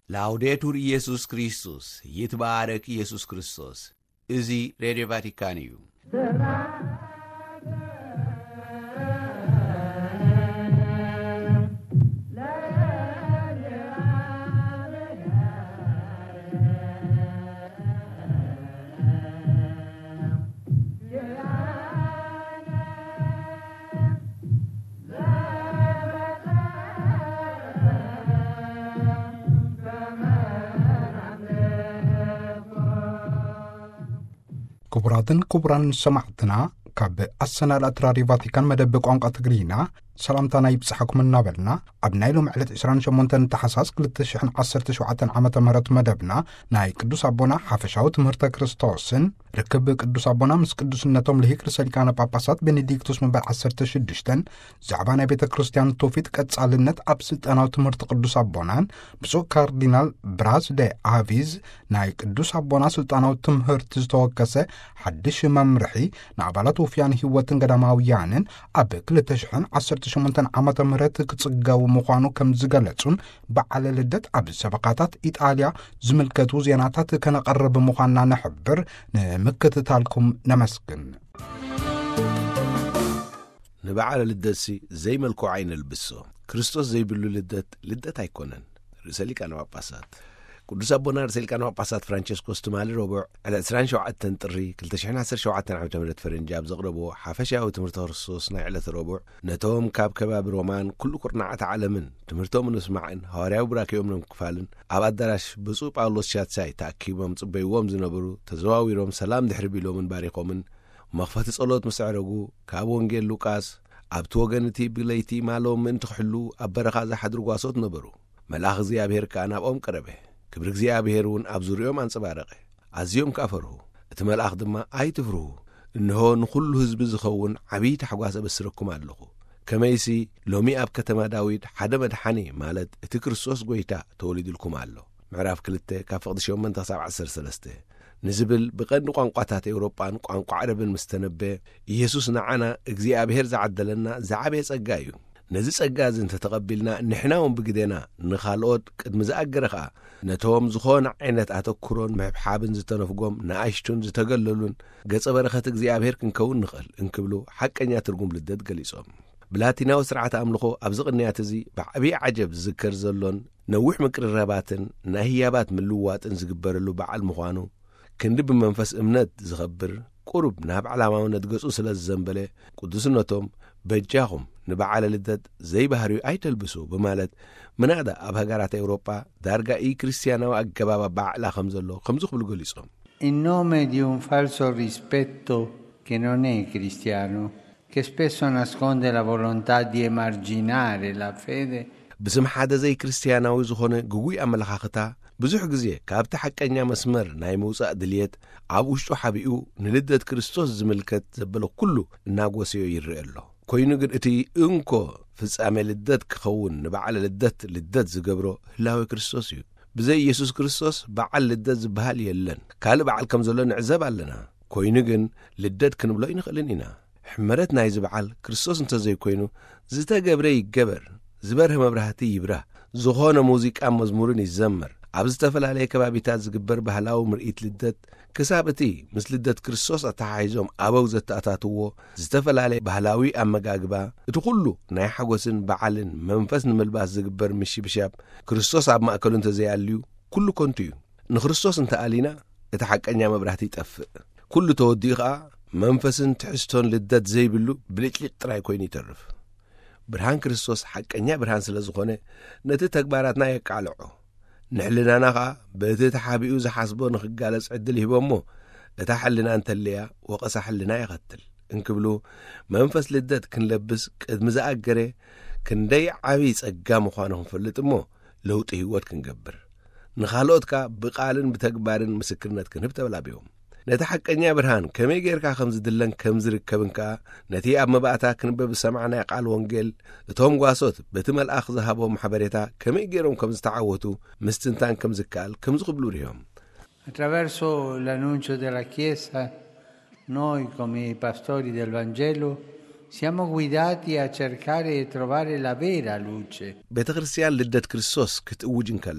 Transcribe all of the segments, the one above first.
ላውዴቱር ኢየሱስ ክርስቶስ ይትባረክ ኢየሱስ ክርስቶስ። እዚ ሬዲዮ ቫቲካን እዩ። ክቡራትን ክቡራን ሰማዕትና ካብ ኣሰናዳት ራድዮ ቫቲካን መደብ ቋንቋ ትግርኛ ሰላምታና ይብጽሐኩም እናበልና ኣብ ናይ ሎም ዕለት 28 ተሓሳስ 2017 ዓመተ ምህረት መደብና ናይ ቅዱስ አቦና ሓፈሻዊ ትምህርተ ክርስቶስን ርክብ ቅዱስ አቦና ምስ ቅዱስነቶም ልሂቅ ርእሰ ሊቃነ ጳጳሳት ቤኔዲክቱስ መንበር 16 ዛዕባ ናይ ቤተ ክርስቲያን ትውፊት ቀጻልነት ኣብ ስልጣናዊ ትምህርቲ ቅዱስ አቦናን ብፁዕ ካርዲናል ብራስ ደ አቪዝ ናይ ቅዱስ አቦና ስልጣናዊ ትምህርቲ ዝተወከሰ ሓድሽ መምርሒ ንኣባላት ወፍያን ህይወትን ገዳማውያንን ኣብ 2018 ዓመተ ምህረት ክጽገቡ ምዃኑ ከም ዝገለጹን በዓለ ልደት ኣብ ሰበካታት ኢጣልያ ዝምልከቱ ዜናታት ከነቐርብ ምዃንና ነሕብር ንምክትታልኩም ነመስግን። ንበዓለ ልደትሲ ዘይመልክዖ ኣይንልብሶ ክርስቶስ ዘይብሉ ልደት ኣይኮነን። ርእሰ ሊቃነ ጳጳሳት ቅዱስ አቦና ርእሰ ሊቃነ ጳጳሳት ፍራንቸስኮስ ትማሊ ረቡዕ 27 ጥሪ 2017 ዓ.ም ፈረንጂ ኣብ ዘቕረቦ ሓፈሻዊ ትምህርቲ ክርስቶስ ናይ ዕለት ረቡዕ ነቶም ካብ ከባቢ ሮማን ኩሉ ቁርናዓት ዓለምን ትምህርቶም ንስማዕን ሐዋርያዊ ቡራኪኦም ንምክፋልን ኣብ ኣዳራሽ ብፁዕ ጳውሎስ ሻትሳይ ተኣኪቦም ጽበይዎም ዝነበሩ ተዘዋዊሮም ሰላም ድሕሪ ቢሎምን ባሪኾምን መኽፈቲ ጸሎት ምስ ዕረጉ ካብ ወንጌል ሉቃስ ኣብቲ ወገንቲ ብለይቲ ማሎም ምእንቲ ክሕሉ ኣብ በረኻ ዝሓድሩ ጓሶት ነበሩ። መልኣኽ እግዚኣብሔር ከኣ ናብኦም ቀረበ። ክብሪ እግዚኣብሔር እውን ኣብ ዙርዮም አንጸባረቐ። ኣዝዮም ከኣፈርሁ። እቲ መልኣኽ ድማ ኣይትፍርሁ፣ እንሆ ንኹሉ ህዝቢ ዝኸውን ዓብዪ ታሕጓስ ኣበስረኩም ኣለኹ። ከመይሲ ሎሚ ኣብ ከተማ ዳዊት ሓደ መድሓኒ ማለት እቲ ክርስቶስ ጐይታ ተወሊዱልኩም ኣሎ። ምዕራፍ 2 ካብ ፍቕዲ 8 ክሳብ 13 ንዝብል ብቐንዲ ቋንቋታት ኤውሮጳን ቋንቋ ዓረብን ምስ ተነበየ ኢየሱስ ንዓና እግዚኣብሔር ዝዓደለና ዝዓበየ ጸጋ እዩ። ነዚ ጸጋ እዚ እንተተቐቢልና ንሕና እውን ብግዴና ንኻልኦት ቅድሚ ዝኣገረ ኸዓ ነቶም ዝኾነ ዓይነት ኣተኩሮን ምሕብሓብን ዝተነፍጎም ንኣሽቱን ዝተገለሉን ገጸ በረኸት እግዚኣብሔር ክንከውን ንኽእል እንክብሉ ሓቀኛ ትርጉም ልደት ገሊጾም። ብላቲናዊ ስርዓት ኣምልኾ ኣብዚ ቅንያት እዚ ብዓብዪ ዓጀብ ዝዝከር ዘሎን ነዊሕ ምቅርራባትን ናይ ህያባት ምልውዋጥን ዝግበረሉ በዓል ምዃኑ ክንዲ ብመንፈስ እምነት ዝኸብር ቁሩብ ናብ ዓላማውነት ገጹ ስለ ዝዘንበለ ቅዱስነቶም በጃኹም ንበዓለ ልደት ዘይባህርዩ ኣይተልብሱ በማለት ምናዳ ኣብ ሃገራት ኤውሮጳ ዳርጋ ክርስቲያናዊ ኣገባብ ባዕላ ከም ዘሎ ከም ዝኽብሉ ገሊጾም in nome di un falso rispetto che non è cristiano che spesso nasconde la volontà di emarginare la fede ብስም ሓደ ዘይ ክርስቲያናዊ ዝኾነ ግጉይ ኣመለኻኽታ ብዙሕ ግዜ ካብቲ ሓቀኛ መስመር ናይ ምውፃእ ድልየት ኣብ ውሽጡ ሓቢኡ ንልደት ክርስቶስ ዝምልከት ዘበለ ኩሉ እናጐሰዮ ይርአ ኣሎ። ኮይኑ ግን እቲ እንኮ ፍጻሜ ልደት ክኸውን ንበዓለ ልደት ዝገብሮ ህላዊ ክርስቶስ እዩ። ብዘይ ኢየሱስ ክርስቶስ በዓል ልደት ዝበሃል የለን። ካልእ በዓል ከም ዘሎ ንዕዘብ ኣለና። ኮይኑ ግን ልደት ክንብሎ ይንኽእልን ኢና። ሕመረት ናይ ዝበዓል ክርስቶስ እንተዘይኮይኑ ዝተገብረ ይገበር፣ ዝበርህ መብራህቲ ይብራህ፣ ዝኾነ ሙዚቃ መዝሙርን ይዘመር። ኣብ ዝተፈላለየ ከባቢታት ዝግበር ባህላዊ ምርኢት ልደት ክሳብ እቲ ምስ ልደት ክርስቶስ ኣተሓሒዞም ኣበው ዘተኣታትዎ ዝተፈላለየ ባህላዊ ኣመጋግባ እቲ ኩሉ ናይ ሓጎስን በዓልን መንፈስ ንምልባስ ዝግበር ምሽብሻብ ክርስቶስ ኣብ ማእከሉ እንተዘይኣልዩ ኩሉ ኮንቱ እዩ። ንክርስቶስ እንተኣሊና እቲ ሓቀኛ መብራህቲ ይጠፍእ። ኩሉ ተወዲኡ ኸዓ መንፈስን ትሕዝቶን ልደት ዘይብሉ ብልጭልጭ ጥራይ ኮይኑ ይተርፍ። ብርሃን ክርስቶስ ሓቀኛ ብርሃን ስለ ዝኾነ ነቲ ተግባራትና የቃልዖ። ንሕልናና ኸዓ በቲ ተሓቢኡ ዝሓስቦ ንኽጋለጽ ዕድል ሂቦ እሞ እታ ሕልና እንተለያ ወቐሳ ሕልና ይኸትል እንክብሉ መንፈስ ልደት ክንለብስ ቅድሚ ዝኣገረ ክንደይ ዓብዪ ጸጋ ምዃኑ ክንፈልጥ እሞ ለውጢ ህይወት ክንገብር ንኻልኦትካ ብቓልን ብተግባርን ምስክርነት ክንህብ ተበላቢዮም። ነቲ ሓቀኛ ብርሃን ከመይ ጌርካ ከም ዝድለን ከም ዝርከብን ከዓ ነቲ ኣብ መባእታ ክንበብ ሰማዕናይ ቃል ወንጌል እቶም ጓሶት በቲ መልኣኽ ዝሃቦም ሓበሬታ ከመይ ጌሮም ከም ዝተዓወቱ ምስትንታን ከም ዝከኣል ከም ዝኽብሉ ርዮም። Attraverso l'annuncio della Chiesa noi come pastori del Vangelo siamo guidati a cercare e trovare la vera luce. ቤተ ክርስቲያን ልደት ክርስቶስ ክትእውጅን ከላ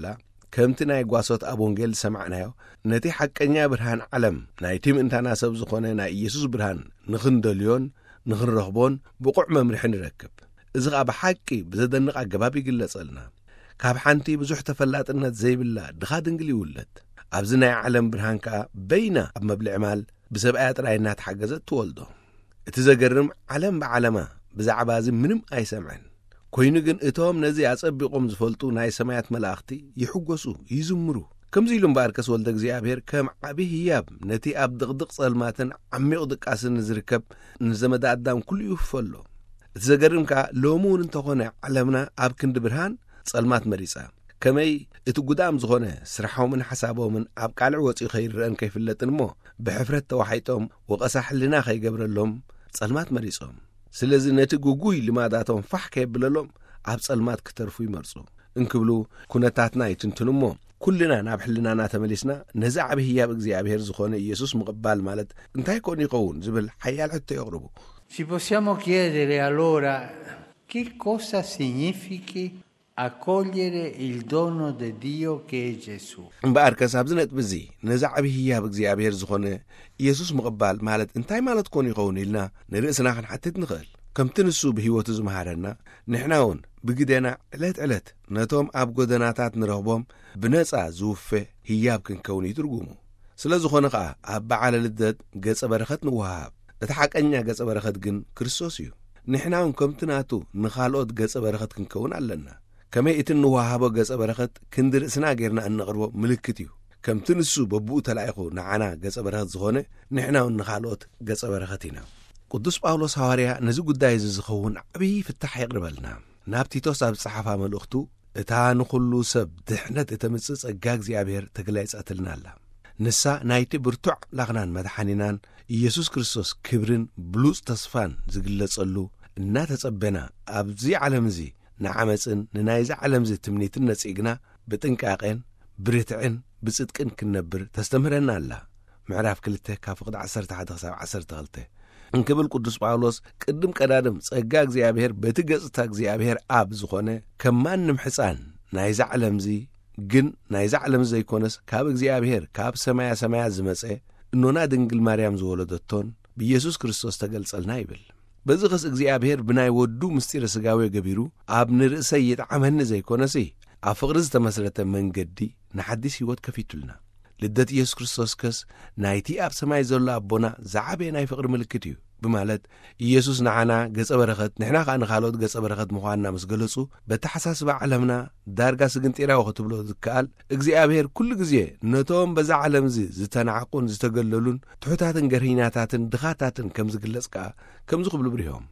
ከምቲ ናይ ጓሶት ኣብ ወንጌል ሰማዕናዮ ነቲ ሓቀኛ ብርሃን ዓለም ናይቲ ምእንታና ሰብ ዝኾነ ናይ ኢየሱስ ብርሃን ንኽንደልዮን ንኽንረኽቦን ብቑዕ መምርሒ ንረክብ። እዚ ኸዓ ብሓቂ ብዘደንቕ ኣገባብ ይግለጸልና። ካብ ሓንቲ ብዙሕ ተፈላጥነት ዘይብላ ድኻ ድንግል ይውለት። ኣብዚ ናይ ዓለም ብርሃን ከዓ በይና ኣብ መብልዒ ማል ብሰብኣያ ጥራይ እናተሓገዘት ትወልዶ። እቲ ዘገርም ዓለም ብዓለማ ብዛዕባ እዚ ምንም ኣይሰምዐን ኮይኑ ግን እቶም ነዚ ኣጸቢቖም ዝፈልጡ ናይ ሰማያት መላእኽቲ ይሕጐሱ ይዝምሩ። ከምዚ ኢሉ እምበኣርከስ ወልደ እግዚኣብሔር ከም ዓብዪ ህያብ ነቲ ኣብ ድቕድቕ ጸልማትን ዓሚቕ ድቃስን ዝርከብ ንዘመዳ ኣዳም ኩሉ ይውፈሎ። እቲ ዘገርም ከዓ ሎሚ እውን እንተኾነ ዓለምና ኣብ ክንዲ ብርሃን ጸልማት መሪጻ ከመይ እቲ ጉዳም ዝኾነ ስራሖምን ሓሳቦምን ኣብ ቃልዕ ወፂኡ ኸይርአን ከይፍለጥን እሞ ብሕፍረት ተዋሒጦም ወቐሳ ሕልና ኸይገብረሎም ጸልማት መሪጾም። ስለዚ ነቲ ጉጉይ ልማዳቶም ፋሕ ከየብለሎም ኣብ ጸልማት ክተርፉ ይመርጹ እንክብሉ ኩነታትና ይትንትኑ እሞ ኩልና ናብ ሕልናና ተመሊስና ነዚ ዓብዪ ህያብ እግዚኣብሔር ዝኾነ ኢየሱስ ምቕባል ማለት እንታይ ኮን ይኸውን ዝብል ሓያል ሕቶ የቕርቡ። Ci possiamo chiedere allora che cosa significhi accogliere il dono di Dio che è Gesù. እምበኣርከስ ኣብዚ ነጥብ እዚ ነዚ ዓብዪ ህያብ እግዚኣብሔር ዝኾነ ኢየሱስ ምቕባል ማለት እንታይ ማለት ኮን ይኸውን ኢልና ንርእስና ክንሓትት ንኽእል። ከምቲ ንሱ ብህይወቱ ዝመሃረና ንሕና እውን ብግደና ዕለት ዕለት ነቶም ኣብ ጎደናታት ንረኽቦም ብነጻ ዝውፌ ህያብ ክንከውን ይትርጉሙ። ስለ ዝኾነ ከዓ ኣብ በዓለ ልደት ገጸ በረኸት ንወሃብ። እቲ ሓቀኛ ገጸ በረኸት ግን ክርስቶስ እዩ። ንሕና እውን ከምቲ ናቱ ንኻልኦት ገጸ በረኸት ክንከውን ኣለና። ከመይ እቲ ንወሃቦ ገጸ በረኸት ክንዲ ርእስና ጌርና እንቕርቦ ምልክት እዩ። ከምቲ ንሱ በብኡ ተላኢኹ ንዓና ገጸ በረኸት ዝኾነ ንሕና እውን ንኻልኦት ገጸ በረኸት ኢና። ቅዱስ ጳውሎስ ሐዋርያ ነዚ ጉዳይ እዚ ዝኸውን ዓብዪ ፍታሕ የቕርበልና። ናብ ቲቶስ ኣብ ዝጸሓፋ መልእኽቱ እታ ንኹሉ ሰብ ድሕነት እተምጽእ ጸጋ እግዚኣብሔር ተገላይጸትልና ኣላ። ንሳ ናይቲ ብርቱዕ ላኽናን መድሓኒናን ኢየሱስ ክርስቶስ ክብርን ብሉጽ ተስፋን ዝግለጸሉ እናተጸበና ኣብዚ ዓለም እዚ ንዓመፅን ንናይዚ ዓለም እዚ ትምኒትን ነጺግና ብጥንቃቐን ብርትዕን ብጽድቅን ክንነብር ተስተምህረና ኣላ። ምዕራፍ 2 ካብ ፍቕዲ 11 ክሳብ 12 እንክብል ቅዱስ ጳውሎስ ቅድም ቀዳድም ጸጋ እግዚኣብሔር በቲ ገጽታ እግዚኣብሔር ኣብ ዝኾነ ከም ማንም ሕፃን ናይዚ ዓለም እዚ ግን ናይዚ ዓለም ዘይኮነስ ካብ እግዚአብሔር ካብ ሰማያ ሰማያ ዝመጸ እኖና ድንግል ማርያም ዝወለደቶን ብኢየሱስ ክርስቶስ ተገልጸልና ይብል። በዚ ኸስ እግዚአብሔር ብናይ ወዱ ምስጢረ ሥጋዊ ገቢሩ ኣብ ንርእሰይ ይጥዓመኒ ዘይኮነሲ ኣብ ፍቕሪ ዝተመስረተ መንገዲ ንሓዲስ ሕይወት ከፊቱልና። ልደት ኢየሱስ ክርስቶስ ከስ ናይቲ ኣብ ሰማይ ዘሎ ኣቦና ዝዓበየ ናይ ፍቕሪ ምልክት እዩ ብማለት ኢየሱስ ንዓና ገጸ በረኸት ንሕና ከዓ ንኻልኦት ገጸ በረኸት ምዃንና ምስ ገለጹ በተሓሳስባ ዓለምና ዳርጋ ስግንጢራዊ ኽትብሎ ዝከኣል እግዚአብሔር ኩሉ ግዜ ነቶም በዛ ዓለም እዚ ዝተናዓቁን ዝተገለሉን ትሑታትን ገርሂናታትን ድኻታትን ከም ዝግለጽ ከዓ ከም ዝኽብሉ ብሪሆም።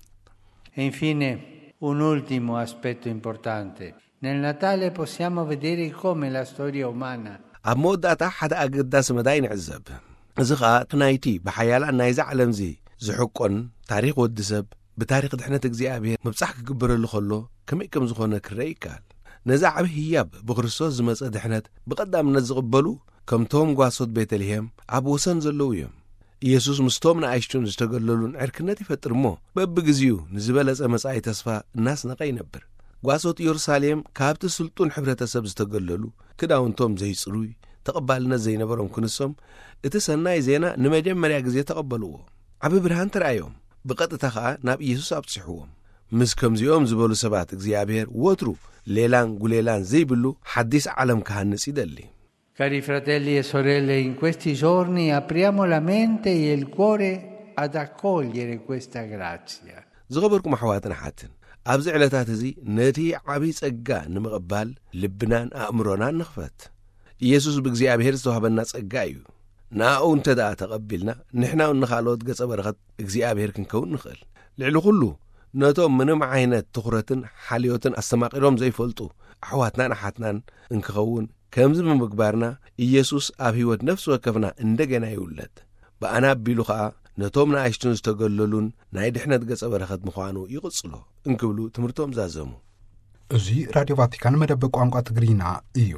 Infine, un ultimo aspetto importante. Nel Natale possiamo vedere come la storia umana ኣብ መወዳእታ ሓደ ኣገዳሲ መዳይ ንዕዘብ። እዚ ኸዓ ናይቲ ብሓያላን ናይዚ ዓለም እዚ ዝሕቆን ታሪኽ ወዲ ሰብ ብታሪኽ ድሕነት እግዚኣብሔር ምብጻሕ ክግበረሉ ኸሎ ከመይ ከም ዝኾነ ክረአ ይከኣል። ነዚ ዓብዪ ህያብ ብክርስቶስ ዝመጸ ድሕነት ብቐዳምነት ዝቕበሉ ከምቶም ጓሶት ቤተልሔም ኣብ ወሰን ዘለዉ እዮም። ኢየሱስ ምስቶም ንኣይሽቱን ዝተገለሉን ዕርክነት ይፈጥር እሞ በብግዚኡ ንዝበለጸ መጻኢ ተስፋ እናስነቐ ይነብር። ጓሶት ኢየሩሳሌም ካብቲ ስልጡን ሕብረተሰብ ዝተገለሉ ክዳውንቶም ዘይጽሩይ ተቐባልነት ዘይነበሮም ክንሶም እቲ ሰናይ ዜና ንመጀመርያ ግዜ ተቐበልዎ። ዓብ ብርሃን ተረኣዮም ብቐጥታ ኸዓ ናብ ኢየሱስ ኣብጽሕዎም። ምስ ከምዚኦም ዝበሉ ሰባት እግዚአብሔር ወትሩ ሌላን ጉሌላን ዘይብሉ ሓዲስ ዓለም ክሃንጽ ይደሊ። Cari fratelli e sorelle, in questi giorni apriamo la mente e il cuore ad accogliere questa grazia. ዝኸበርኩም ኣሕዋትን ሓትን ኣብዚ ዕለታት እዚ ነቲ ዓብዪ ጸጋ ንምቕባል ልብናን ኣእምሮናን ንኽፈት። ኢየሱስ ብእግዚአብሔር ዝተዋህበና ጸጋ እዩ። ናኡ እንተ ደኣ ተቐቢልና ንሕና ንኻልኦት ገጸ በረኸት እግዚአብሔር ክንከውን ንኽእል። ልዕሊ ኩሉ ነቶም ምንም ዓይነት ትኹረትን ሓልዮትን ኣስተማቒሮም ዘይፈልጡ ኣሕዋትናን ኣሓትናን እንክኸውን ከምዚ ብምግባርና ኢየሱስ ኣብ ሕይወት ነፍሲ ወከፍና እንደገና ይውለድ። ብኣና ኣቢሉ ኸዓ ነቶም ንኣይሽቱን ዝተገለሉን ናይ ድሕነት ገጸ በረኸት ምዃኑ ይቕጽሎ እንክብሉ ትምህርቶም ዛዘሙ። እዚ ራድዮ ቫቲካን መደብ ቋንቋ ትግሪና እዩ።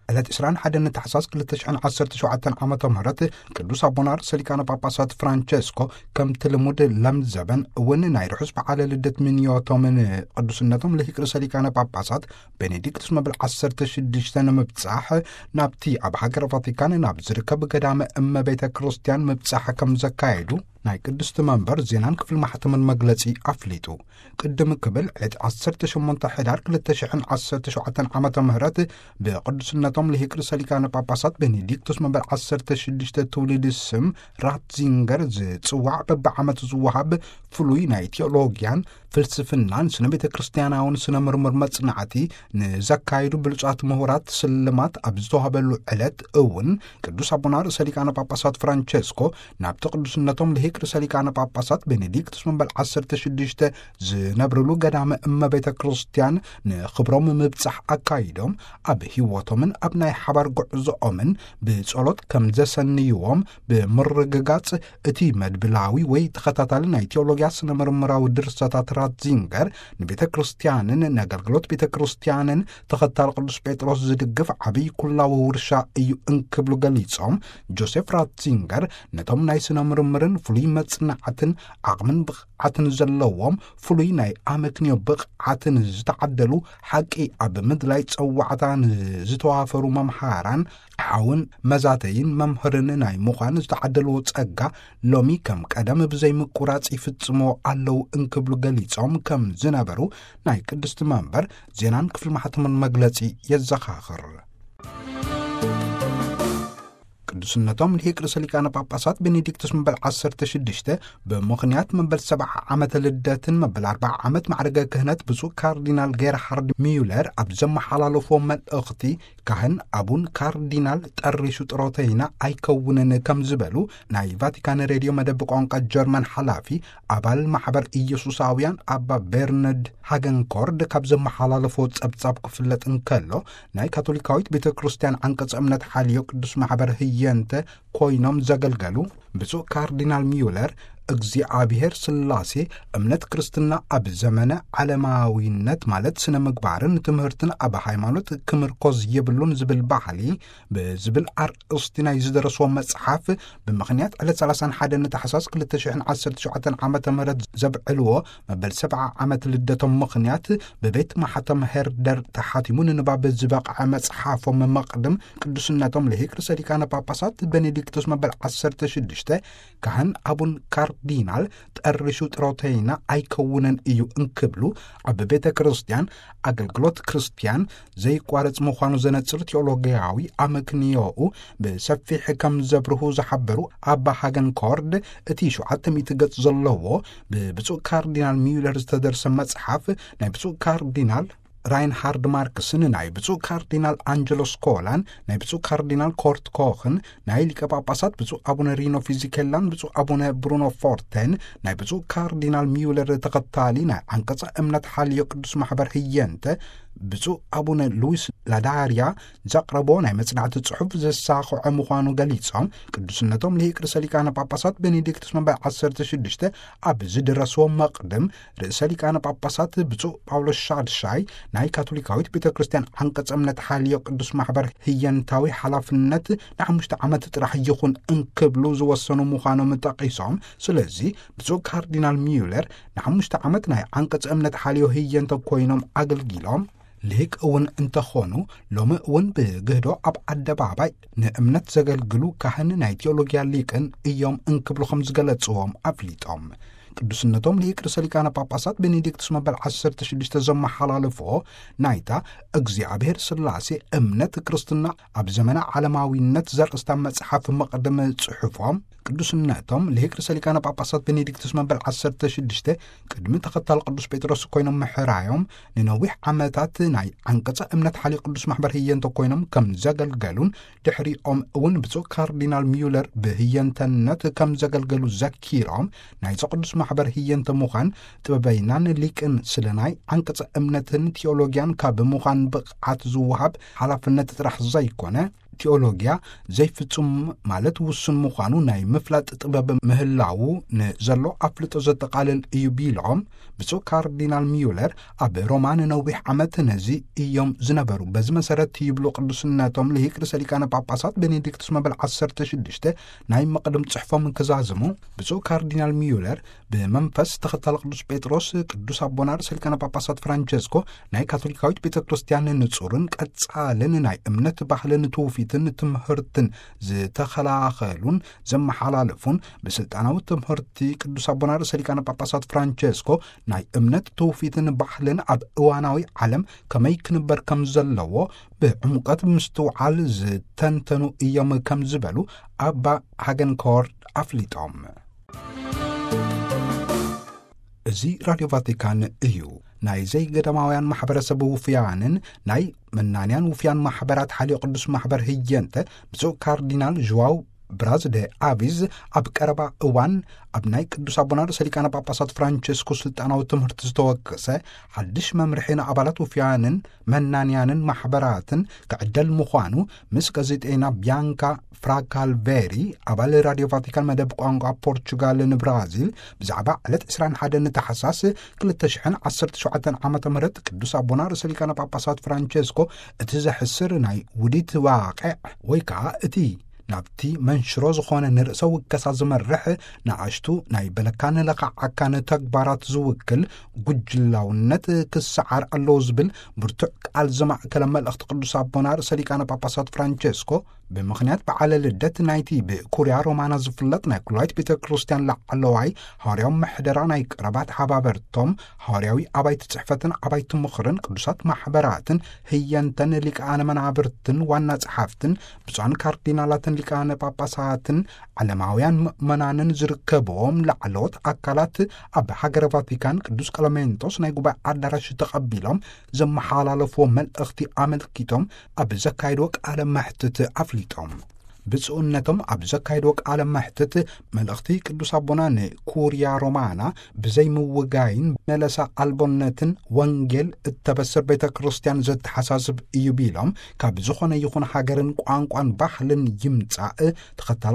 ዕለት 21 ታሕሳስ 2017 ዓመተ ምህረት ቅዱስ አቡነ ርእሰ ሊቃነ ጳጳሳት ፍራንቸስኮ ከምቲ ልሙድ ለምዘበን እውን ናይ ርሑስ በዓለ ልደት ምንዮቶምን ቅዱስነቶም ልሂቅ ርእሰ ሊቃነ ጳጳሳት ቤኔዲክቱስ መብል 16 ንምብጻሕ ናብቲ ኣብ ሃገር ቫቲካን ናብ ዝርከብ ገዳመ እመቤተ ክርስቲያን ምብጻሕ ከም ዘካየዱ ናይ ቅድስቲ መንበር ዜናን ክፍል ማሕተምን መግለጺ ኣፍሊጡ ቅድም ክብል ዕለት 18 ሕዳር 2017 ዓመተ ምህረት ብቅዱስነቶም ልሂቅ ርእሰ ሊቃነ ጳጳሳት ቤኔዲክቱስ መበል 16 ትውልድ ስም ራትዚንገር ዝጽዋዕ በብዓመት ዝወሃብ ፍሉይ ናይ ቴዎሎግያን ፍልስፍናን ስነ ቤተ ክርስቲያናውን ስነ ምርምር መጽናዕቲ ንዘካይዱ ብሉጻት ምሁራት ስልማት ኣብ ዝተዋሃበሉ ዕለት እውን ቅዱስ አቡነ ርእሰ ሊቃነ ጳጳሳት ፍራንቸስኮ ናብቲ ቅዱስነቶም ልሂቅ ርእሰ ሊቃነ ጳጳሳት ቤኔዲክቱስ መበል 16 ዝነብርሉ ገዳመ እመቤተ ክርስቲያን ንኽብሮም ምብጻሕ ኣካይዶም ኣብ ህይወቶምን ኣብ ናይ ሓባር ጉዕዞኦምን ብጸሎት ከም ዘሰንይዎም ብምርግጋጽ እቲ መድብላዊ ወይ ተኸታታሊ ናይ ቴዎሎግያ ስነ ምርምራዊ ድርሰታት ራትዚንገር ንቤተ ክርስቲያንን ንኣገልግሎት ቤተ ክርስቲያንን ተኸታሊ ቅዱስ ጴጥሮስ ዝድግፍ ዓብይ ኩላዊ ውርሻ እዩ እንክብሉ ገሊጾም ጆሴፍ ራትዚንገር ነቶም ናይ ስነ ምርምርን ፍሉይ መጽናዕትን ዓቕምን ብቕዓትን ዘለዎም ፍሉይ ናይ ኣመክንዮ ብቕዓትን ዝተዓደሉ ሓቂ ኣብ ምድላይ ጸዋዕታን ዝተዋፈሩ መምሃራን ሓውን መዛተይን መምህርን ናይ ምዃን ዝተዓደልዎ ጸጋ ሎሚ ከም ቀደም ብዘይምቁራጽ ይፍጽሞ ኣለዉ እንክብሉ ገሊጾም ከም ዝነበሩ ናይ ቅድስቲ መንበር ዜናን ክፍል ማሕተምን መግለጺ የዘኻኽር ቅዱስነቶም ልሂቅ ርእሰ ሊቃነ ጳጳሳት ቤኔዲክቱስ መበል 16 ብምኽንያት መበል 70 ዓመተ ልደትን መበል 40 ዓመት ማዕረገ ክህነት ብፁዕ ካርዲናል ጌርሃርድ ሚዩለር ኣብ ዘመሓላለፎ መልእኽቲ ካህን አቡን ካርዲናል ጠሪሹ ጥሮተይና ኣይከውንን ከም ዝበሉ ናይ ቫቲካን ሬድዮ መደብ ቋንቋ ጀርመን ሓላፊ ኣባል ማሕበር ኢየሱሳውያን ኣባ ቤርናርድ ሃገንኮርድ ካብ ዘመሓላለፎ ጸብጻብ ክፍለጥ እንከሎ ናይ ካቶሊካዊት ቤተ ክርስቲያን አንቀጽ እምነት ሓልዮ ቅዱስ ማሕበር ህየንተ ኮይኖም ዘገልገሉ ብፁዕ ካርዲናል ሚዩለር እግዚአብሔር ስላሴ እምነት ክርስትና ኣብ ዘመነ ዓለማዊነት ማለት ስነ ምግባርን ትምህርትን ኣብ ሃይማኖት ክምርኮዝ የብሉን ዝብል ባህሊ ብዝብል አርእስቲ ናይ ዝደረስዎ መጽሓፍ ብምኽንያት ዕለት 31 ታሕሳስ 2017 ዓመተ ምህረት ዘብዕልዎ መበል 70 ዓመት ልደቶም ምኽንያት በቤት ማሕተም ሄርደር ተሓቲሙ ንንባብ ዝበቕዐ መጽሓፎም መቅድም ቅዱስነቶም ልሂቅ ርእሰ ሊቃነ ጳጳሳት ቤኔዲክቱስ መበል 16 ካህን አቡን ካርዲናል ጠሪሹ ጥሮተይና ኣይከውንን እዩ እንክብሉ ኣብ ቤተ ክርስቲያን ኣገልግሎት ክርስቲያን ዘይቋረጽ ምዃኑ ዘነጽር ቴዎሎግያዊ ኣመክንዮኡ ብሰፊሕ ከም ዘብርሁ ዝሓበሩ ኣባ ሃገንኮርድ እቲ 700 ገጽ ዘለዎ ብብፁዕ ካርዲናል ሚዩለር ዝተደርሰ መጽሓፍ ናይ ብፁዕ ካርዲናል ራይንሃርድ ማርክስን ናይ ብፁዕ ካርዲናል አንጀሎ ስኮላን ናይ ብፁዕ ካርዲናል ኮርት ኮኽን ናይ ሊቀ ጳጳሳት ብፁዕ አቡነ ሪኖ ፊዚኬላን ብፁዕ አቡነ ብሩኖ ፎርተን ናይ ብፁዕ ካርዲናል ሚዩለር ተኸታሊ ናይ አንቀጸ እምነት ሓልዮ ቅዱስ ማሕበር ህየንተ ብፁዕ አቡነ ሉዊስ ላዳርያ ዘቕረቦ ናይ መጽናዕቲ ጽሑፍ ዘሳኽዖ ምዃኑ ገሊጾም ቅዱስነቶም ልሂቅ ርእሰ ሊቃነ ጳጳሳት ቤኔዲክቱስ መበል 16 ኣብ ዝድረስዎ መቕድም ርእሰ ሊቃነ ጳጳሳት ብፁዕ ጳውሎስ ሻድሻይ ናይ ካቶሊካዊት ቤተ ክርስቲያን አንቀጸ እምነት ሓልዮ ቅዱስ ማሕበር ህየንታዊ ሓላፍነት ን5 ዓመት ጥራሕ ይኹን እንክብሉ ዝወሰኑ ምዃኖም ጠቂሶም ስለዚ ብፁዕ ካርዲናል ሚዩለር ን5 ዓመት ናይ አንቀጸ እምነት ሓልዮ ህየንተ ኮይኖም ኣገልጊሎም ልሂቅ እውን እንተኾኑ ሎሚ እውን ብግህዶ ኣብ ኣደባባይ ንእምነት ዘገልግሉ ካህን ናይ ቴዎሎግያ ሊቅን እዮም እንክብሉ ከም ዝገለጽዎም ኣፍሊጦም ቅዱስነቶም ልሂቅ ርእሰ ሊቃነ ጳጳሳት ቤኔዲክቱስ መበል 16 ዘመሓላለፎ ናይታ እግዚአብሔር ስላሴ እምነት ክርስትና ኣብ ዘመነ ዓለማዊነት ዘርእስታ መጽሓፍ መቅደም ጽሑፎም ቅዱስነቶም ልሂቅ ርእሰ ሊቃነ ጳጳሳት ቤኔዲክቱስ መበል 16 ቅድሚ ተኸታሊ ቅዱስ ጴጥሮስ ኮይኖም ምሕራዮም ንነዊሕ ዓመታት ናይ አንቀጸ እምነት ሓልዮ ቅዱስ ማሕበር ህየንተ ኮይኖም ከም ዘገልገሉን ድሕሪኦም እውን ብፁዕ ካርዲናል ሚዩለር ብህየንተነት ከም ዘገልገሉ ዘኪሮም ናይ ቅዱስ ማሕበር ህየንተ ምዃን ጥበበይናን ሊቅን ስለ ናይ አንቀጸ እምነትን ቴዎሎግያን ካብ ምዃን ብቕዓት ዝውሃብ ሓላፍነት ጥራሕ ዘይኮነ ቴዎሎግያ ዘይፍጹም ማለት ውሱን ምዃኑ ናይ ምፍላጥ ጥበብ ምህላው ንዘሎ ኣፍልጦ ዘጠቓልል እዩ ቢሎም ብፁዕ ካርዲናል ሚዩለር ኣብ ሮማን ነዊሕ ዓመት ነዚ እዮም ዝነበሩ። በዚ መሰረት ይብሉ ቅዱስነቶም ልሂቅ ርእሰ ሊቃነ ጳጳሳት ቤኔዲክቱስ መበል 16 ናይ መቕድም ጽሕፎም ክዛዝሙ ብፁዕ ካርዲናል ሚዩለር ብመንፈስ ተኸታሊ ቅዱስ ጴጥሮስ ቅዱስ ኣቦና ርእሰ ሊቃነ ጳጳሳት ፍራንቸስኮ ናይ ካቶሊካዊት ቤተ ክርስቲያን ንጹርን ቀጻልን ናይ እምነት ባህልን ትውፊትን ትምህርትን ዝተኸላኸሉን ዘመሓላለፉን ብስልጣናዊ ትምህርቲ ቅዱስ ኣቦና ርእሰ ሊቃነ ጳጳሳት ፍራንቸስኮ ናይ እምነት ትውፊትን ባህልን ኣብ እዋናዊ ዓለም ከመይ ክንበር ከም ዘለዎ ብዕሙቀት ምስትውዓል ዝተንተኑ እዮም ከም ዝበሉ ኣባ ሃገንኮርድ ኣፍሊጦም። እዚ ራድዮ ቫቲካን እዩ። ናይ ዘይገዳማውያን ማሕበረሰብ ውፍያንን ናይ መናንያን ውፍያን ማሕበራት ሓልዮ ቅዱስ ማሕበር ህየንተ ብፁዕ ካርዲናል ዥዋው ብራዝ ደ ኣቪዝ ኣብ ቀረባ እዋን ኣብ ናይ ቅዱስ ኣቦና ርእሰ ሊቃነ ጳጳሳት ፍራንቸስኮ ስልጣናዊ ትምህርቲ ዝተወቀሰ ሓድሽ መምርሒ ንኣባላት ውፍያንን መናንያንን ማሕበራትን ክዕደል ምዃኑ ምስ ጋዜጠኛ ቢያንካ ፍራካልቬሪ ኣባል ራድዮ ቫቲካን መደብ ቋንቋ ፖርቹጋል ንብራዚል ብዛዕባ ዕለት 21 ታሕሳስ 2017 ዓመተ ምህረት ቅዱስ ኣቦና ርእሰ ሊቃነ ጳጳሳት ፍራንቸስኮ እቲ ዘሕስር ናይ ውዲት ዋቅዕ ወይ ከዓ እቲ ናብቲ መንሽሮ ዝኾነ ንርእሰ ውከሳ ዝመርሕ ንኣሽቱ ናይ በለካን ለኻዓካን ተግባራት ዝውክል ጉጅላውነት ክሰዓር ኣለዎ ዝብል ብርቱዕ ቃል ዘማእከለ መልእኽቲ ቅዱስ ኣቦና ርእሰ ሊቃነ ጳጳሳት ፍራንቸስኮ ብምኽንያት በዓለ ልደት ናይቲ ብኩርያ ሮማና ዝፍለጥ ናይ ኩላዊት ቤተ ክርስቲያን ላዕለዋይ ሐዋርያዊ ምሕደራ ናይ ቀረባት ሓባበርቶም ሐዋርያዊ ኣባይቲ ጽሕፈትን ኣባይቲ ምኽርን ቅዱሳት ማሕበራትን ህየንተን ሊቃነ መናብርትን ዋና ጸሓፍትን ብፁዓን ካርዲናላትን ሊቃነ ጳጳሳትን ዓለማውያን ምእመናንን ዝርከብዎም ላዕለዎት ኣካላት ኣብ ሃገረ ቫቲካን ቅዱስ ቀለሜንጦስ ናይ ጉባኤ ኣዳራሽ ተቐቢሎም ዘመሓላለፍዎ መልእኽቲ ኣመልኪቶም ኣብ ዘካይድዎ ቃለ መሕትት ኣፍሊጦም። ብጽኡነቶም ኣብ ዘካይድዎ ቃለ መሕትት መልእኽቲ ቅዱስ ኣቦና ንኩርያ ሮማና ብዘይምውጋይን መለሳ ኣልቦነትን ወንጌል እተበስር ቤተ ክርስቲያን ዘተሓሳስብ እዩ ቢሎም ካብ ዝኾነ ይኹን ሃገርን ቋንቋን ባህልን ይምጻእ ተኸታሊ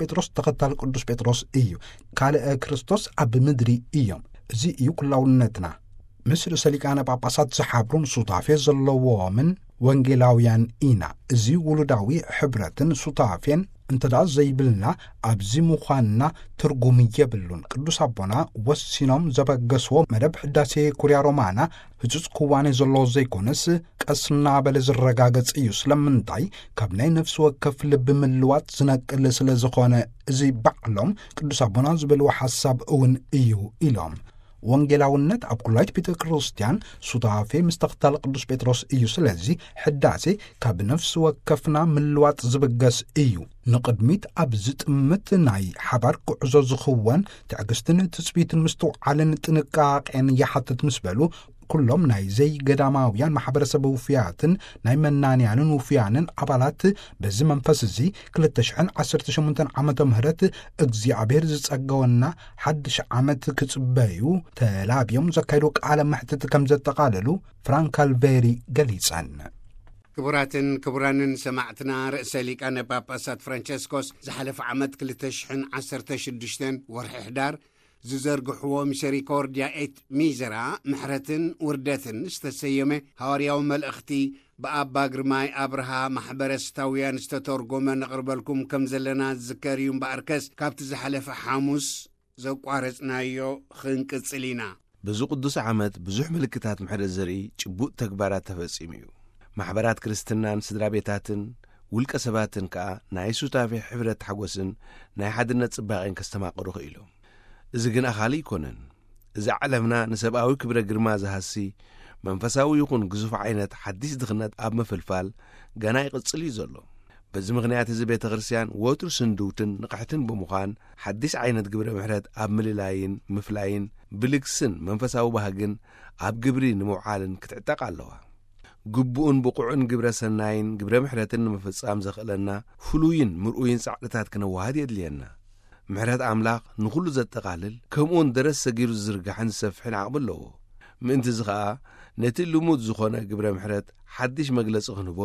ቅዱስ ጴጥሮስ እዩ። ካልእ ክርስቶስ ኣብ ምድሪ እዮም። እዚ እዩ ኩላውነትና። ምስ ርእሰ ሊቃነ ጳጳሳት ዝሓብሩን ሱታፌ ዘለዎምን ወንጌላውያን ኢና። እዚ ውሉዳዊ ሕብረትን ሱታፌን እንተዳ ዘይብልና ኣብዚ ምዃንና ትርጉም የብሉን። ቅዱስ ኣቦና ወሲኖም ዘበገስዎ መደብ ሕዳሴ ኩርያ ሮማና ህጹጽ ክዋኔ ዘለዎ ዘይኮነስ ቀስና በለ ዝረጋገጽ እዩ። ስለምንታይ ካብ ናይ ነፍሲ ወከፍ ልቢ ምልዋጥ ዝነቅል ስለ ዝኾነ እዚ ባዕሎም ቅዱስ ኣቦና ዝበልዎ ሓሳብ እውን እዩ ኢሎም። ወንጌላውነት ኣብ ኩላዊት ቤተ ክርስቲያን ሱታፌ ምስ ተኸታሊ ቅዱስ ጴጥሮስ እዩ። ስለዚ ሕዳሴ ካብ ነፍሲ ወከፍና ምልዋጥ ዝብገስ እዩ። ንቅድሚት ኣብ ዝጥምት ናይ ሓባር ጉዕዞ ዝኽወን ትዕግስትን ትጽቢትን ምስትውዓልን ጥንቃቄን ይሓትት ምስ በሉ ኩሎም ናይ ዘይገዳማውያን ማሕበረሰብ ውፍያትን ናይ መናንያንን ውፍያንን ኣባላት በዚ መንፈስ እዚ 2018 ዓመተ ምህረት እግዚአብሔር ዝጸገወና ሓድሽ ዓመት ክጽበዩ ተላብዮም ዘካይዶ ቃለ መሕትት ከም ዘጠቓለሉ ፍራንካልቬሪ ገሊጸን። ክቡራትን ክቡራንን ሰማዕትና ርእሰ ሊቃነ ጳጳሳት ፍራንቸስኮስ ዝሓለፈ ዓመት 2016 ወርሒ ሕዳር ዝዘርግሕዎ ሚሰሪኮርድያ ኤት ሚዘራ ምሕረትን ውርደትን ዝተሰየመ ሐዋርያዊ መልእኽቲ ብኣባ ግርማይ ኣብርሃ ማሕበረስታውያን ዝተተርጎመ ነቕርበልኩም ከም ዘለና ዝዝከር እዩ እምበኣርከስ ካብቲ ዝሓለፈ ሐሙስ ዘቋረጽናዮ ክንቅጽል ኢና። ብዙ ቅዱስ ዓመት ብዙሕ ምልክታት ምሕረት ዘርኢ ጭቡጥ ተግባራት ተፈጺሙ እዩ። ማሕበራት ክርስትናን ስድራ ቤታትን ውልቀ ሰባትን ከዓ ናይ ሱታፌ ሕብረት ሓጎስን ናይ ሓድነት ጽባቐን ከስተማቕሩ ኽኢሎም። እዚ ግን ኣኻሊ ይኮነን። እዚ ዓለምና ንሰብኣዊ ክብረ ግርማ ዝሃሲ መንፈሳዊ ይኹን ግዙፍ ዓይነት ሓዲስ ድኽነት ኣብ ምፍልፋል ገና ይቕጽል እዩ ዘሎ። በዚ ምኽንያት እዚ ቤተ ክርስቲያን ወትሩ ስንዱውትን ንቕሕትን ብምዃን ሓዲስ ዓይነት ግብረ ምሕረት ኣብ ምልላይን ምፍላይን ብልግስን መንፈሳዊ ባህግን ኣብ ግብሪ ንምውዓልን ክትዕጠቕ ኣለዋ። ግቡእን ብቑዕን ግብረ ሰናይን ግብረ ምሕረትን ንምፍጻም ዘኽእለና ፍሉይን ምርኡይን ጻዕርታት ክነዋሃድ የድልየና። ምሕረት ኣምላኽ ንኹሉ ዘጠቓልል ከምኡውን ደረስ ሰጊሩ ዝዝርጋሕን ዝሰፍሕን ዓቕሚ ኣለዎ። ምእንቲ እዚ ኸዓ ነቲ ልሙድ ዝኾነ ግብረ ምሕረት ሓድሽ መግለጺ ክንቦን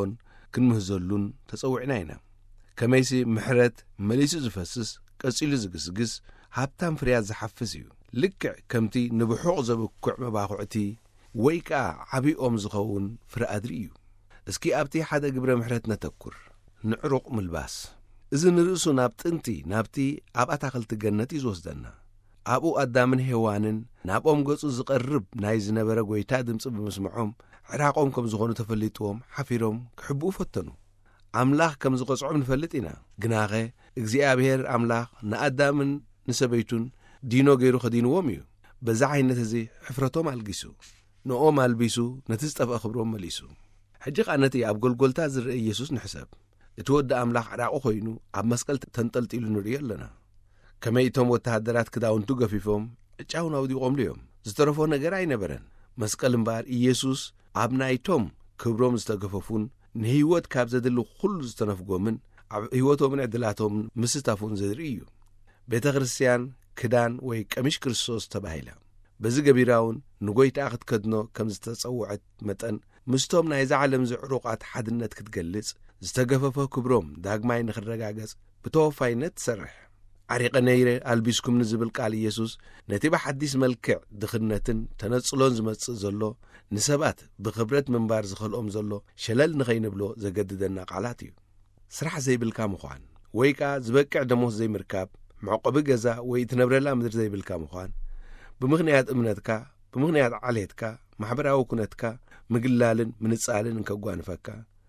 ክንምህዘሉን ተጸውዕና ኢና ከመይሲ ምሕረት መሊሱ ዝፈስስ ቀጺሉ ዝግስግስ ሃብታም ፍርያት ዝሓፍስ እዩ ልክዕ ከምቲ ንብሑቕ ዘብኩዕ መባኹዕቲ ወይ ከዓ ዓብኦም ዝኸውን ፍረ ኣድሪ እዩ እስኪ ኣብቲ ሓደ ግብረ ምሕረት ነተኩር ንዕሩቕ ምልባስ እዚ ንርእሱ ናብ ጥንቲ ናብቲ ኣብ ኣታኽልቲ ገነት እዩ ዝወስደና ኣብኡ ኣዳምን ሄዋንን ናብኦም ገጹ ዝቐርብ ናይ ዝነበረ ጐይታ ድምፂ ብምስምዖም ዕራቖም ከም ዝኾኑ ተፈሊጥዎም ሓፊሮም ክሕብኡ ፈተኑ ኣምላኽ ከም ዝቐጽዖም ንፈልጥ ኢና ግናኸ እግዚኣብሔር ኣምላኽ ንኣዳምን ንሰበይቱን ዲኖ ገይሩ ኸዲንዎም እዩ በዛ ዓይነት እዚ ሕፍረቶም ኣልጊሱ ንኦም ኣልቢሱ ነቲ ዝጠፍአ ኽብሮም መሊሱ ሕጂ ኸ ነቲ ኣብ ጐልጐልታ ዝርአ ኢየሱስ ንሕሰብ እቲ ወዲ ኣምላኽ ዕራቑ ኾይኑ ኣብ መስቀል ተንጠልጢሉ ንርእዮ ኣለና ከመይ እቶም ወተሃደራት ክዳውንቱ ገፊፎም ዕጫውን ኣውዲቖምሉ እዮም ዝተረፎ ነገር ኣይነበረን መስቀል እምበር ኢየሱስ ኣብ ናይቶም ክብሮም ዝተገፈፉን ንህይወት ካብ ዘድሊ ኹሉ ዝተነፍጎምን ኣብ ህይወቶምን ዕድላቶምን ምስታፉን ዘርኢ እዩ ቤተ ክርስቲያን ክዳን ወይ ቀሚሽ ክርስቶስ ተባሂላ በዚ ገቢራውን ንጐይታ ክትከድኖ ከም ዝተጸውዐት መጠን ምስቶም ናይ ዝዓለም ዝዕሩቓት ሓድነት ክትገልጽ ዝተገፈፈ ክብሮም ዳግማይ ንኽረጋገጽ ብተወፋይነት ትሰርሕ ዓሪቐ ነይረ ኣልቢስኩም ንዝብል ቃል ኢየሱስ ነቲ ብሓዲስ መልክዕ ድኽነትን ተነጽሎን ዝመጽእ ዘሎ ንሰባት ብኽብረት ምንባር ዝኽእልኦም ዘሎ ሸለል ንኸይንብሎ ዘገድደና ቃላት እዩ ስራሕ ዘይብልካ ምዃን ወይ ከዓ ዝበቅዕ ደሞስ ዘይምርካብ መዕቆቢ ገዛ ወይ ትነብረላ ምድሪ ዘይብልካ ምዃን ብምኽንያት እምነትካ ብምኽንያት ዓልየትካ ማሕበራዊ ኩነትካ ምግላልን ምንጻልን እንከጓንፈካ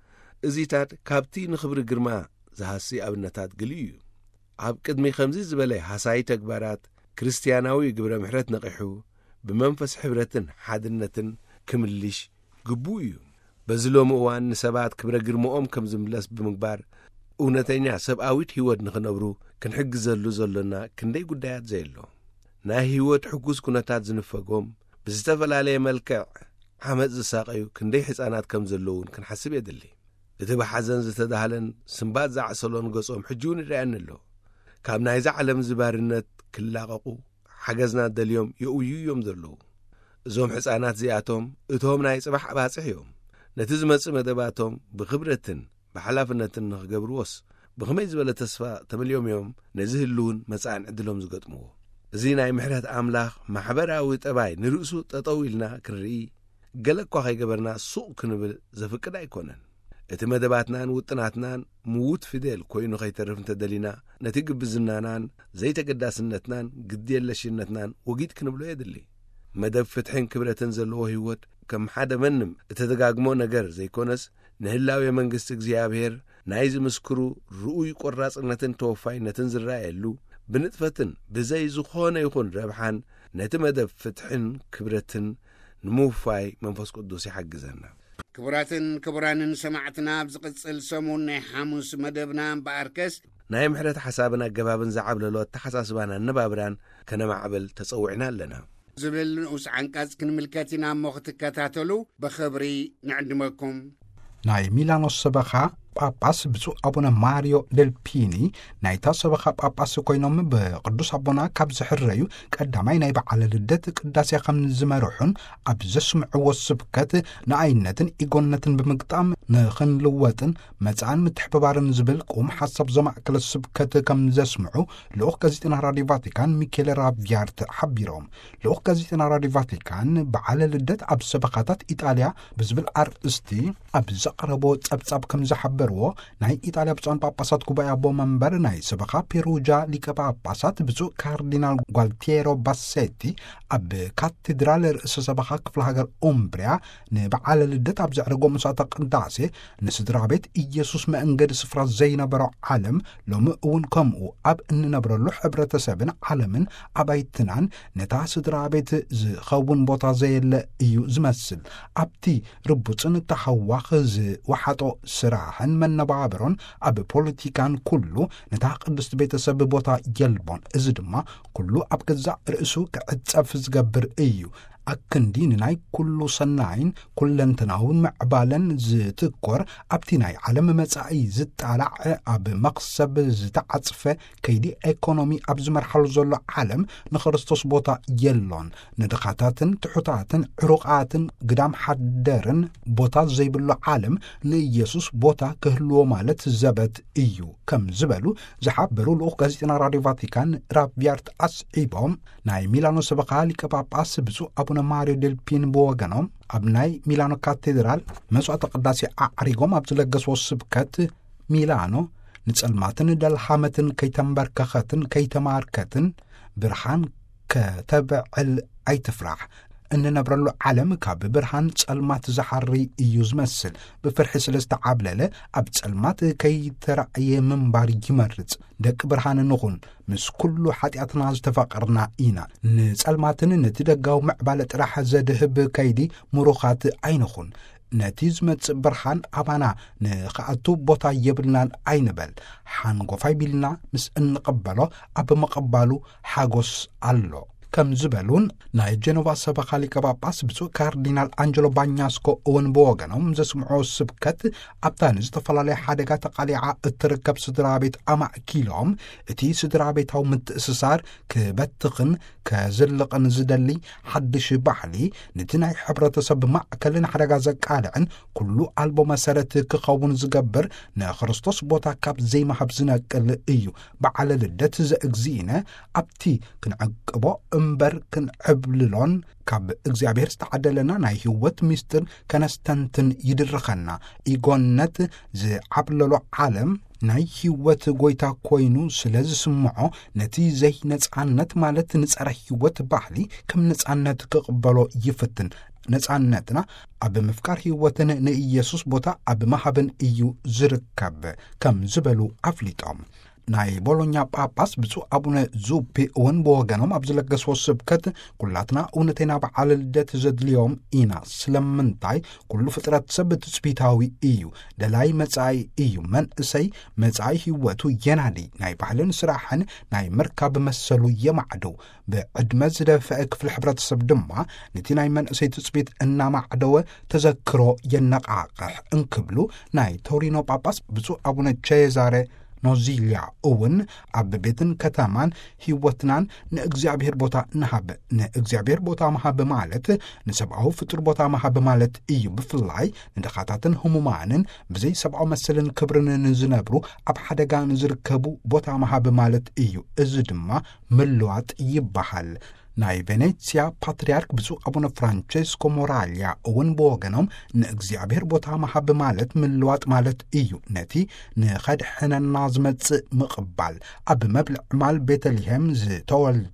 እዚታት ካብቲ ንኽብሪ ግርማ ዝሃሲ ኣብነታት ግልዩ እዩ ኣብ ቅድሚ ኸምዚ ዝበለ ሓሳይ ተግባራት ክርስቲያናዊ ግብረ ምሕረት ነቒሑ ብመንፈስ ሕብረትን ሓድነትን ክምልሽ ግቡእ እዩ በዚ ሎሚ እዋን ንሰባት ክብረ ግርምኦም ከም ዝምለስ ብምግባር እውነተኛ ሰብኣዊት ህይወት ንኽነብሩ ክንሕግዘሉ ዘሎና ክንደይ ጉዳያት ዘየሎ ናይ ህይወት ሕጉስ ኩነታት ዝንፈጎም ብዝተፈላለየ መልክዕ ዓመፅ ዝሳቐዩ ክንደይ ሕፃናት ከም ዘለውን ክንሓስብ የድሊ እቲ ብሓዘን ዝተዳህለን ስምባት ዝዓሰሎን ገጾም ሕጂውን ይረአየኒ ኣሎ ካብ ናይዚ ዓለም ዝባርነት ክላቐቑ ሓገዝና ደልዮም የእውዩ እዮም ዘለዉ እዞም ሕፃናት እዚኣቶም እቶም ናይ ጽባሕ ኣባጽሕ እዮም ነቲ ዝመጽእ መደባቶም ብኽብረትን ብሓላፍነትን ንኽገብርዎስ ብኸመይ ዝበለ ተስፋ ተመልዮም እዮም ነዚ ህልውን መጻእን ዕድሎም ዝገጥምዎ እዚ ናይ ምሕረት ኣምላኽ ማሕበራዊ ጠባይ ንርእሱ ጠጠው ኢልና ክንርኢ ገለ እኳ ኸይገበርና ሱቕ ክንብል ዘፍቅድ ኣይኮነን እቲ መደባትናን ውጥናትናን ምዉት ፊደል ኮይኑ ኸይተርፍ እንተደሊና ነቲ ግብዝናናን ዘይተገዳስነትናን ግድየለሽነትናን ወጊድ ክንብሎ የድሊ መደብ ፍትሕን ክብረትን ዘለዎ ህይወት ከም ሓደ መንም እተደጋግሞ ነገር ዘይኮነስ ንህላዊ መንግሥቲ እግዚኣብሔር ናይ ዝምስክሩ ርኡይ ቈራጽነትን ተወፋይነትን ዝረአየሉ ብንጥፈትን ብዘይ ዝኾነ ይኹን ረብሓን ነቲ መደብ ፍትሕን ክብረትን ንምውፋይ መንፈስ ቅዱስ ይሓግዘና ክቡራትን ክቡራንን ሰማዕትና ብዝቕጽል ሰሙን ናይ ሐሙስ መደብና እምበኣርከስ ናይ ምሕረት ሓሳብን ኣገባብን ዝዓብለሎ ተሓሳስባና ነባብራን ከነማዕበል ተጸውዕና ኣለና ዝብል ንኡስ ዓንቃጽ ክንምልከት ኢና እሞ ክትከታተሉ ብኽብሪ ንዕድመኩም ናይ ሚላኖስ ሰበኻ ጳጳስ ብፁዕ ኣቡነ ማሪዮ ደልፒኒ ናይታ ሰበኻ ጳጳስ ኮይኖም ብቅዱስ ኣቦና ካብ ዝሕረዩ ቀዳማይ ናይ በዓለ ልደት ቅዳሴ ከም ዝመርሑን ኣብ ዘስምዕዎ ስብከት ንኣይነትን ኢጎነትን ብምግጣም ንኽንልወጥን መጻን ምትሕብባርን ዝብል ቁም ሓሳብ ዘማእከለ ስብከት ከም ዘስምዑ ልኡኽ ጋዜጠና ራድዮ ቫቲካን ሚኬል ራቪያርት ሓቢሮም ልኡኽ ጋዜጠና ራድዮ ቫቲካን በዓለ ልደት ኣብ ሰበኻታት ኢጣልያ ብዝብል ኣርእስቲ ኣብ ዘቕረቦ ጸብጻብ ከም ዝሓበርዎ ናይ ኢጣልያ ብፁዓን ጳጳሳት ጉባኤ ኣቦ መንበር ናይ ሰበኻ ፔሩጃ ሊቀ ጳጳሳት ብፁዕ ካርዲናል ጓልቲየሮ ባሴቲ ኣብ ካቴድራል ርእሰ ሰበኻ ክፍለ ሃገር ኡምብርያ ንበዓለ ልደት ኣብ ዘዕረጎ መስዋእተ ቅዳሴ ንስድራ ቤት ኢየሱስ መእንገዲ ስፍራ ዘይነበሮ ዓለም ሎሚ እውን ከምኡ ኣብ እንነብረሉ ሕብረተሰብን ዓለምን ኣባይትናን ነታ ስድራ ቤት ዝኸውን ቦታ ዘየለ እዩ ዝመስል ኣብቲ ርቡፅን ተሓዋኽ ዝወሓጦ ስራሕን መነባበሮን ኣብ ፖለቲካን ኩሉ ነታ ቅድስቲ ቤተሰብ ቦታ የልቦን እዚ ድማ ኩሉ ኣብ ገዛእ ርእሱ ክዕጸፍ ዝገብር እዩ ኣክንዲ ንናይ ኩሉ ሰናይን ኩለንተናዊ ምዕባለን ዝትኮር ኣብቲ ናይ ዓለም መጻኢ ዝጣላዕ ኣብ መክሰብ ዝተዓጽፈ ከይዲ ኢኮኖሚ ኣብ ዝመርሓሉ ዘሎ ዓለም ንክርስቶስ ቦታ የሎን ንድኻታትን ትሑታትን ዕሩቃትን ግዳም ሓደርን ቦታ ዘይብሎ ዓለም ንኢየሱስ ቦታ ክህልዎ ማለት ዘበት እዩ ከም ዝበሉ ዝሓበሩ ልኡኽ ጋዜጠና ራድዮ ቫቲካን ራብያርት ኣስዒቦም ናይ ሚላኖ ሰበካ ሊቀ ጳጳስ ብፁዕ አቡነ ማሪዮ ዴል ፒን ብወገኖም ኣብ ናይ ሚላኖ ካቴድራል መስዋዕተ ቅዳሴ ኣዕሪጎም ኣብ ዝለገስዎ ስብከት ሚላኖ ንጸልማትን ደልሓመትን ከይተንበርከኸትን ከይተማርከትን ብርሃን ከተብዕል ኣይትፍራሕ እንነብረሉ ዓለም ካብ ብርሃን ጸልማት ዝሓሪ እዩ ዝመስል ብፍርሒ ስለ ዝተዓብለለ ኣብ ጸልማት ከይተረእየ ምንባር ይመርጽ ደቂ ብርሃን ንኹን ምስ ኩሉ ሓጢኣትና ዝተፈቐርና ኢና ንጸልማትን ነቲ ደጋዊ ምዕባለ ጥራሕ ዘድህብ ከይዲ ምሩኻት ኣይንኹን ነቲ ዝመጽእ ብርሃን ኣባና ንኸኣቱ ቦታ የብልናን ኣይንበል ሓንጎፋይ ቢልና ምስ እንቕበሎ ኣብ ምቕባሉ ሓጎስ ኣሎ ከም ዝበሉን ናይ ጀኖቫ ሰበካ ሊቀ ጳጳስ ብፁዕ ካርዲናል አንጀሎ ባኛስኮ እውን ብወገኖም ዘስምዖ ስብከት ኣብታ ንዝተፈላለየ ሓደጋ ተቃሊዓ እትርከብ ስድራ ቤት ኣማእኪሎም እቲ ስድራ ቤታዊ ምትእስሳር ክበትኽን ከዝልቕን ዝደሊ ሓድሽ ባህሊ ነቲ ናይ ሕብረተሰብ ማዕከልን ሓደጋ ዘቃልዕን ኩሉ ኣልቦ መሰረት ክኸውን ዝገብር ንክርስቶስ ቦታ ካብ ዘይመሃብ ዝነቅል እዩ በዓለ ልደት ዘእግዚእነ ኣብቲ ክንዕቅቦ እምበር ክንዕብልሎን ካብ እግዚኣብሔር ዝተዓደለና ናይ ህይወት ምስጢር ከነስተንትን ይድርኸና ኢጎነት ዝዓብለሎ ዓለም ናይ ህይወት ጎይታ ኮይኑ ስለ ዝስምዖ ነቲ ዘይ ነጻነት ማለት ንጸረ ህይወት ባህሊ ከም ነጻነት ክቕበሎ ይፍትን ነጻነትና ኣብ ምፍቃር ህይወትን ንኢየሱስ ቦታ ኣብ መሃብን እዩ ዝርከብ ከም ዝበሉ ኣፍሊጦም ናይ ቦሎኛ ጳጳስ ብፁዕ አቡነ ዙፒ እውን ብወገኖም ኣብ ዝለገስዎ ስብከት ኩላትና እውነተና በዓለ ልደት ዘድልዮም ኢና ስለምንታይ ኩሉ ፍጥረት ሰብ ትጽቢታዊ እዩ ደላይ መጻኢ እዩ መንእሰይ መጻኢ ህይወቱ የናዲ ናይ ባህልን ስራሕን ናይ መርካብ መሰሉ የማዕደው ብዕድመ ዝደፍአ ክፍል ሕብረተሰብ ድማ ነቲ ናይ መንእሰይ ትጽቢት እናማዕደወ ተዘክሮ የነቃቅሕ እንክብሉ ናይ ቶሪኖ ጳጳስ ብፁዕ አቡነ ቼዛሬ ኖዚልያ እውን ኣብ ቤትን ከተማን ህይወትናን ንእግዚአብሔር ቦታ ንሃብ ንእግዚአብሔር ቦታ መሃብ ማለት ንሰብኣዊ ፍጡር ቦታ መሃብ ማለት እዩ ብፍላይ ንደኻታትን ህሙማንን ብዘይ ሰብኣዊ መሰልን ክብርን ንዝነብሩ ኣብ ሓደጋ ንዝርከቡ ቦታ መሃብ ማለት እዩ እዚ ድማ ምልዋጥ ይበሃል ናይ ቬኔትሲያ ፓትርያርክ ብፁዕ አቡነ ፍራንቼስኮ ሞራልያ እውን ብወገኖም ንእግዚአብሔር ቦታ መሃብ ማለት ምልዋጥ ማለት እዩ ነቲ ንኸድሕነና ዝመጽእ ምቕባል ኣብ መብልዕ ማል ቤተልሔም ዝተወልደ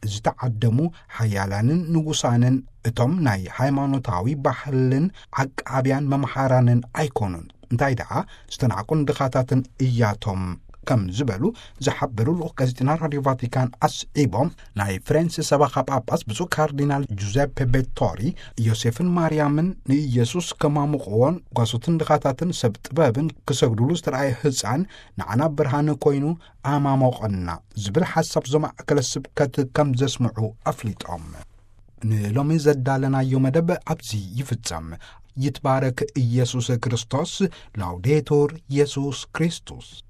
ዝተዓደሙ ሓያላንን ንጉሳንን እቶም ናይ ሃይማኖታዊ ባህልን ዓቃብያን መምሓራንን ኣይኮኑን እንታይ ደኣ ዝተናዕቁን ድኻታትን እያቶም ከም ዝበሉ ዝሓበሩ ልኡኽ ጋዜጠና ራድዮ ቫቲካን ኣስዒቦም ናይ ፍሬንሲስ ሰበካ ጳጳስ ብፁዕ ካርዲናል ጁዜፔ ቤቶሪ ዮሴፍን ማርያምን ንኢየሱስ ከማምቕዎን ጓሶትን ድኻታትን ሰብ ጥበብን ክሰግድሉ ዝተረኣየ ህፃን ንዓና ብርሃን ኮይኑ ኣማሞቐና ዝብል ሓሳብ ዘማእከለ ስብከት ከም ዘስምዑ ኣፍሊጦም ንሎሚ ዘዳለናዮ መደብ ኣብዚ ይፍጸም ይትባረክ ኢየሱስ ክርስቶስ ላውዴቱር ኢየሱስ ክርስቶስ